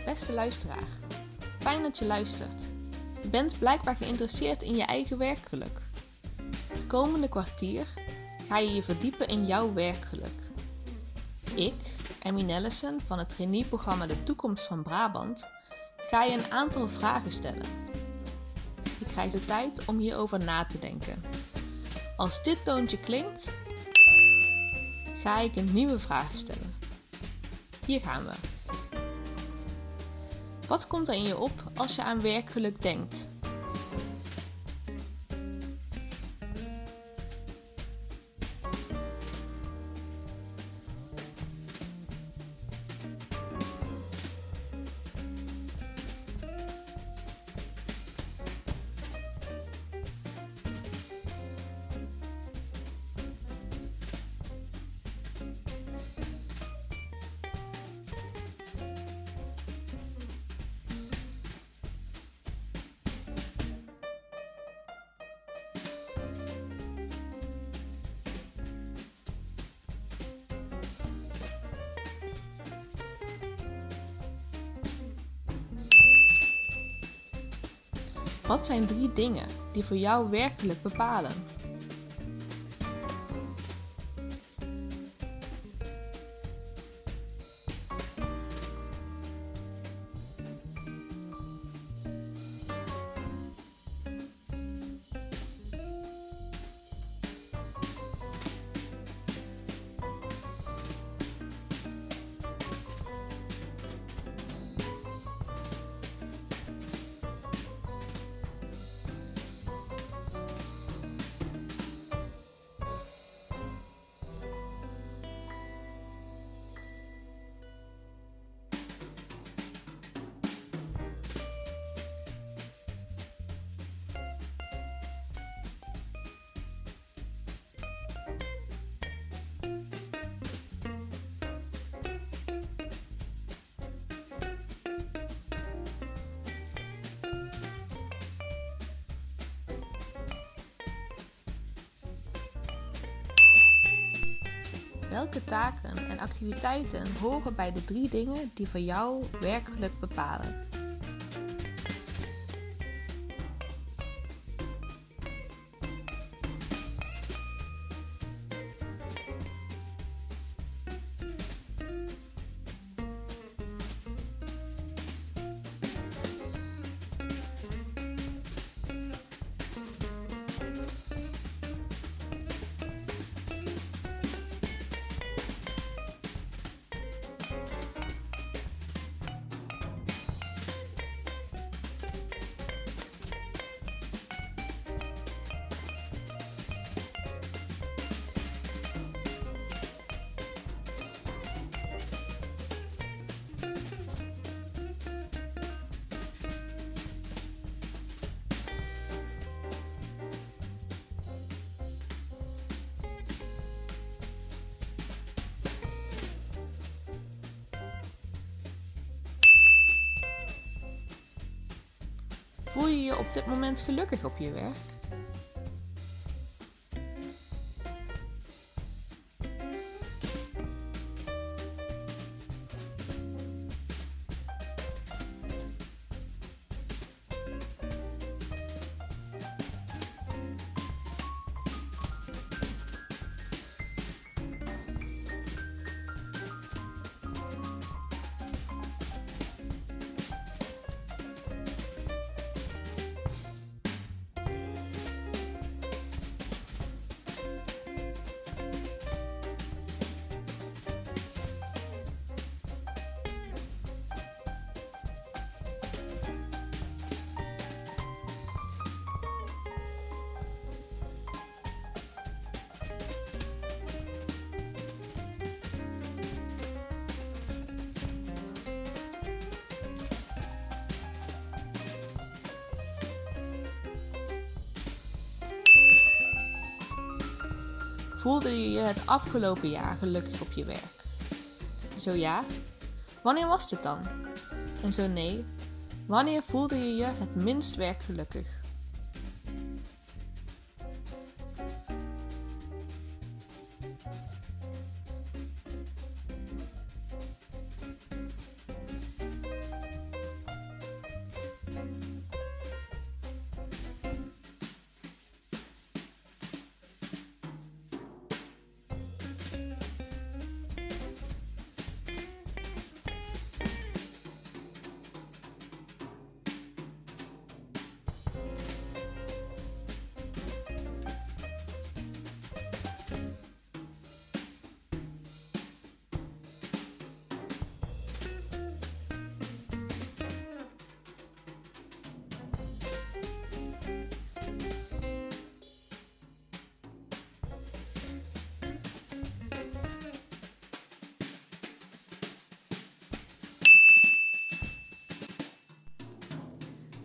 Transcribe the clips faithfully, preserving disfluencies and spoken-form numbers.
Beste luisteraar, fijn dat je luistert. Je bent blijkbaar geïnteresseerd in je eigen werkgeluk. Het komende kwartier ga je je verdiepen in jouw werkgeluk. Ik, Emmy Nellissen van het traineeprogramma De Toekomst van Brabant, ga je een aantal vragen stellen. Je krijgt de tijd om hierover na te denken. Als dit toontje klinkt, ga ik een nieuwe vraag stellen. Hier gaan we. Wat komt er in je op als je aan werkgeluk denkt? Wat zijn drie dingen die voor jou werkgeluk bepalen? Welke taken en activiteiten horen bij de drie dingen die voor jou werkgeluk bepalen? Voel je je op dit moment gelukkig op je werk? Voelde je je het afgelopen jaar gelukkig op je werk? Zo ja, wanneer was dit dan? En zo nee, wanneer voelde je je het minst werkgelukkig?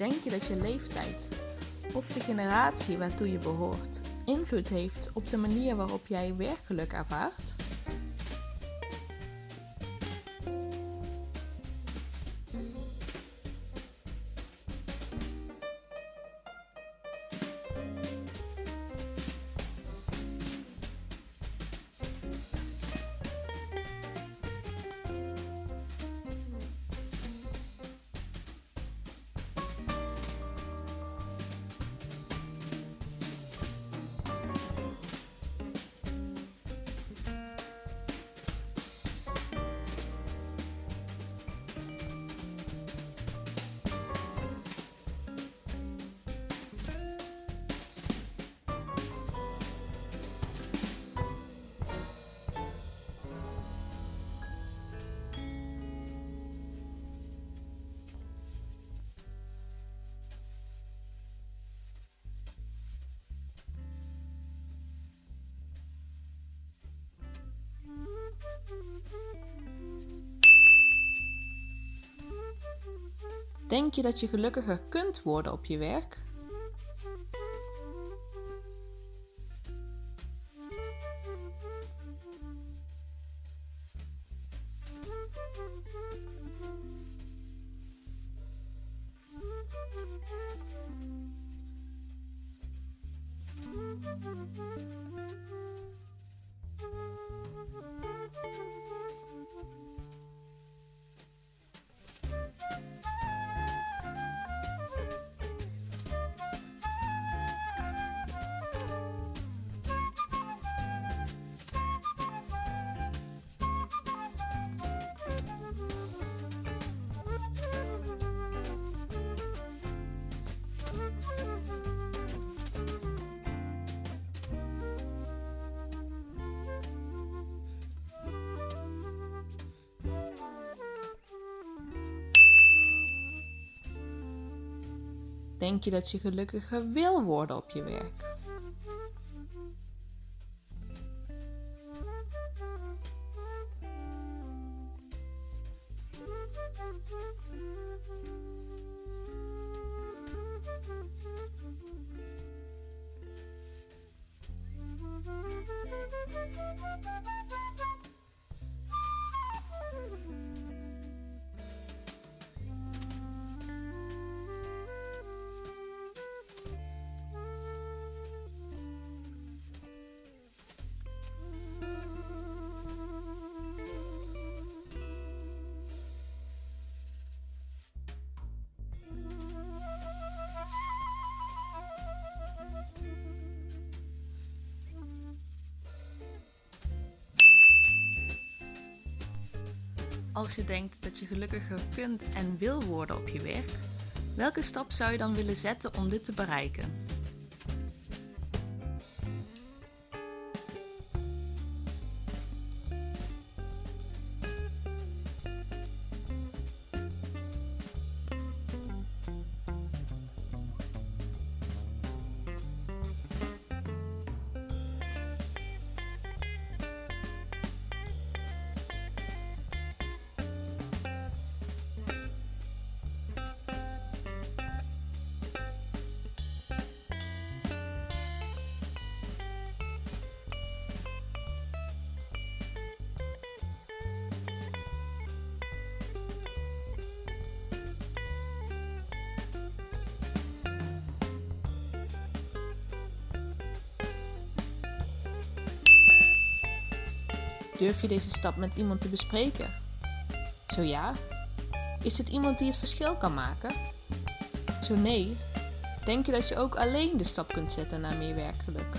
Denk je dat je leeftijd of de generatie waartoe je behoort invloed heeft op de manier waarop jij werkgeluk ervaart? Denk je dat je gelukkiger kunt worden op je werk? Denk je dat je gelukkiger wil worden op je werk? Als je denkt dat je gelukkiger kunt en wil worden op je werk, welke stap zou je dan willen zetten om dit te bereiken? Durf je deze stap met iemand te bespreken? Zo ja, is dit iemand die het verschil kan maken? Zo nee, denk je dat je ook alleen de stap kunt zetten naar meer werkgeluk?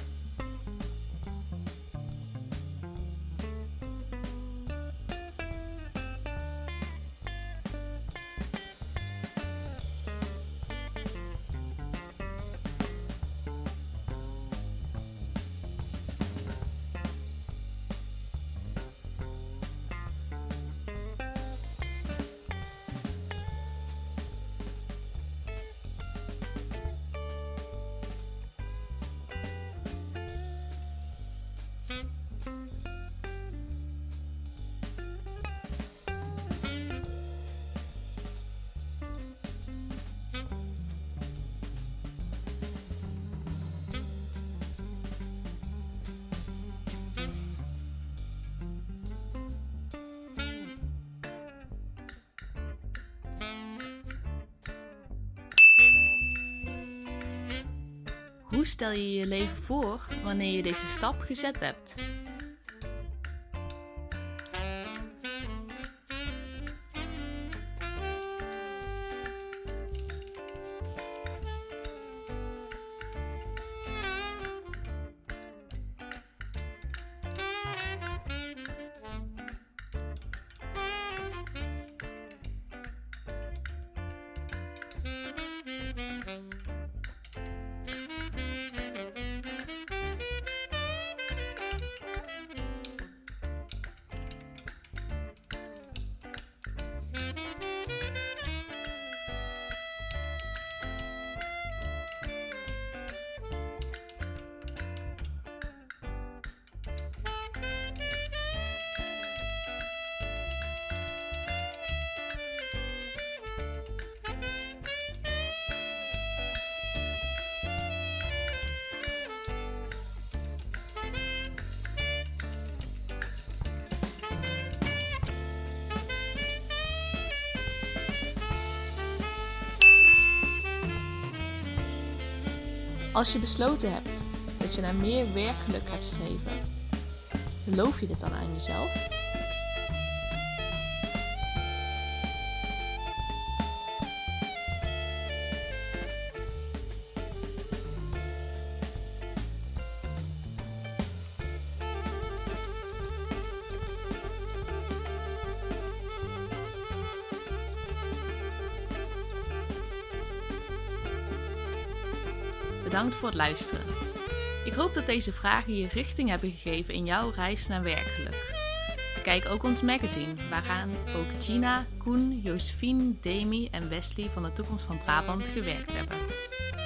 Hoe stel je je leven voor wanneer je deze stap gezet hebt? Als je besloten hebt dat je naar meer werkgeluk gaat streven, geloof je dit dan aan jezelf? Bedankt voor het luisteren. Ik hoop dat deze vragen je richting hebben gegeven in jouw reis naar werkgeluk. Bekijk ook ons magazine, waaraan ook Gina, Koen, Josephine, Demi en Wesley van de Toekomst van Brabant gewerkt hebben.